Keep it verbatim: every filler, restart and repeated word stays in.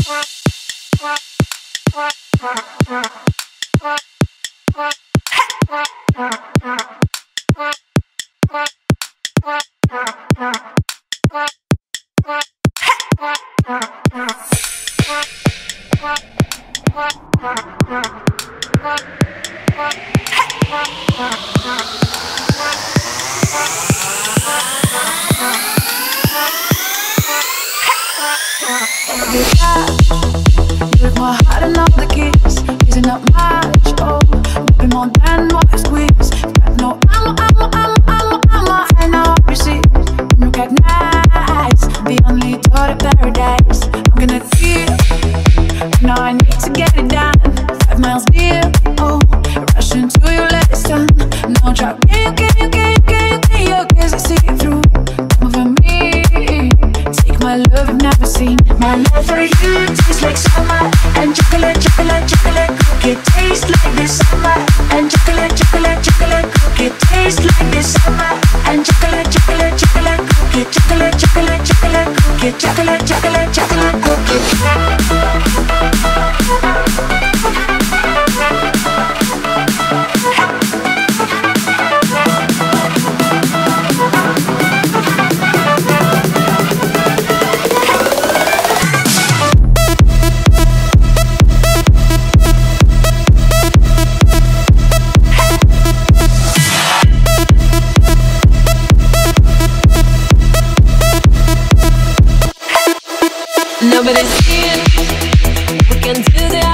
With my heart and all the keys, using up much, oh, moving more than what I squeeze. Got no ammo, ammo, ammo, ammo, ammo, and I receive and recognize the only thought of paradise. I'm gonna feel, now I need to get it done. Five miles deep, oh, rushing to you, let it stun. No drop, can you, can you, can you, can you, can you, cause I see it through. Come over me, take my love you've never seen. My love for you tastes like summer, and chocolate, chocolate, chocolate cookie tastes like this summer, and chocolate, chocolate, chocolate cookie tastes like this summer, and chocolate, chocolate, chocolate cookie, chocolate, chocolate, chocolate cookie, chocolate, chocolate, chocolate cookie. Nobody's here, we can do that.